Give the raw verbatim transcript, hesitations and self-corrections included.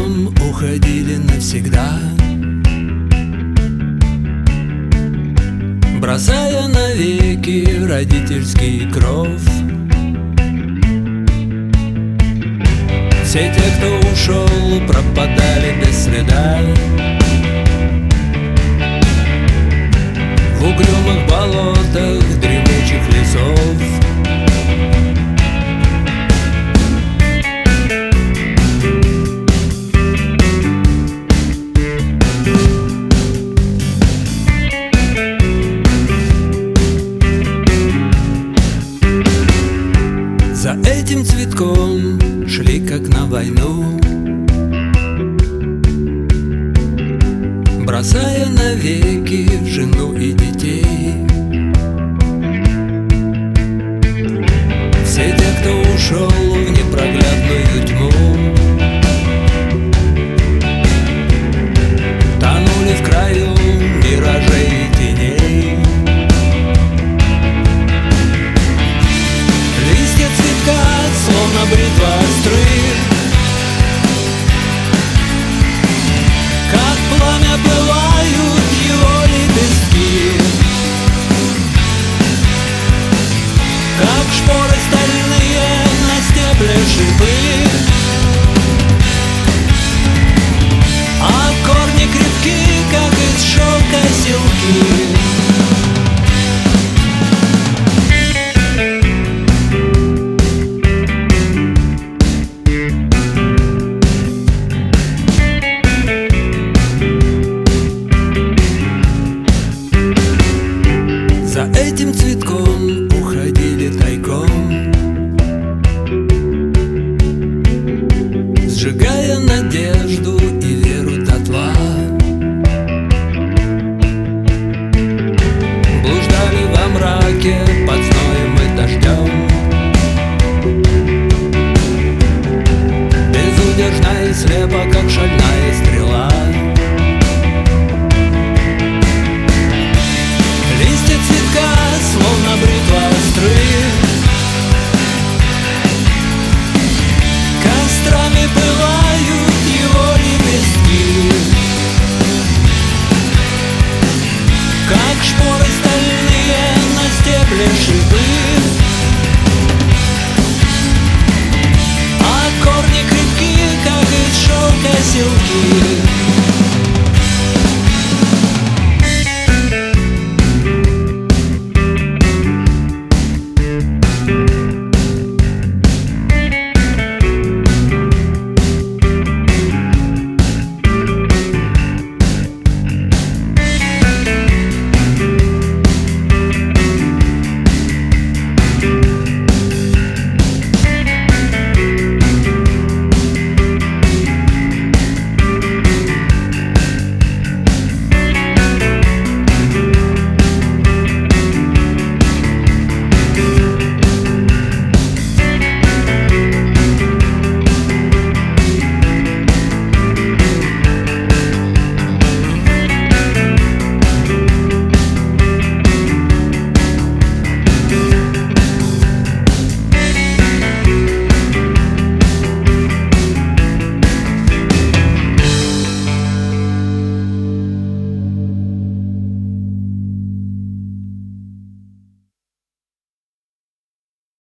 цветком уходили навсегда, бросая навеки родительский кров. Все те, кто ушел, пропадали без следа в угрюмых болотах дремучих лесов. За этим цветком шли как на войну, бросая навеки жену и детей. Все те, кто ушел в непроглядную тьму, тонули в краю миражей и теней. Листья цветка, словно бритва стрыр, как пламя пылают его лепестки, как шпоры стальные на стебле шипы, а корни крепки, как из шелка селки. За этим цветком уходили тайком, сжигая надежду и веру дотла. Блуждали во мраке под зноем и дождем, безудержна и слепо, как шальная